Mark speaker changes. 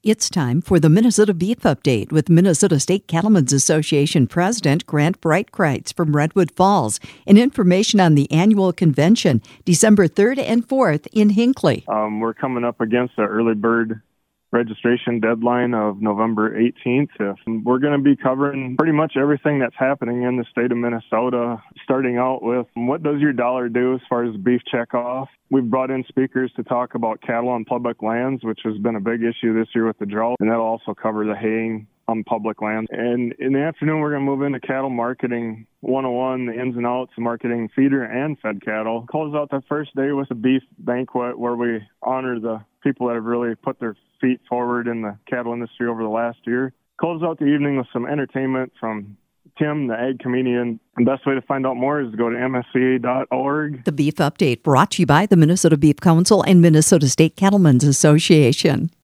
Speaker 1: It's time for the Minnesota Beef Update with Minnesota State Cattlemen's Association President Grant Breitkreitz from Redwood Falls, and information on the annual convention, December 3rd and 4th in Hinckley.
Speaker 2: We're coming up against the early bird registration deadline of November 18th. We're going to be covering pretty much everything that's happening in the state of Minnesota, starting out with what does your dollar do as far as beef checkoff. We've brought in speakers to talk about cattle on public lands, which has been a big issue this year with the drought, and that'll also cover the haying on public land. And in the afternoon, we're going to move into cattle marketing 101, the ins and outs of marketing feeder and fed cattle. Close out the first day with a beef banquet where we honor the people that have really put their feet forward in the cattle industry over the last year. Close out the evening with some entertainment from Tim, the ag comedian. The best way to find out more is to go to msca.org.
Speaker 1: The Beef Update brought to you by the Minnesota Beef Council and Minnesota State Cattlemen's Association.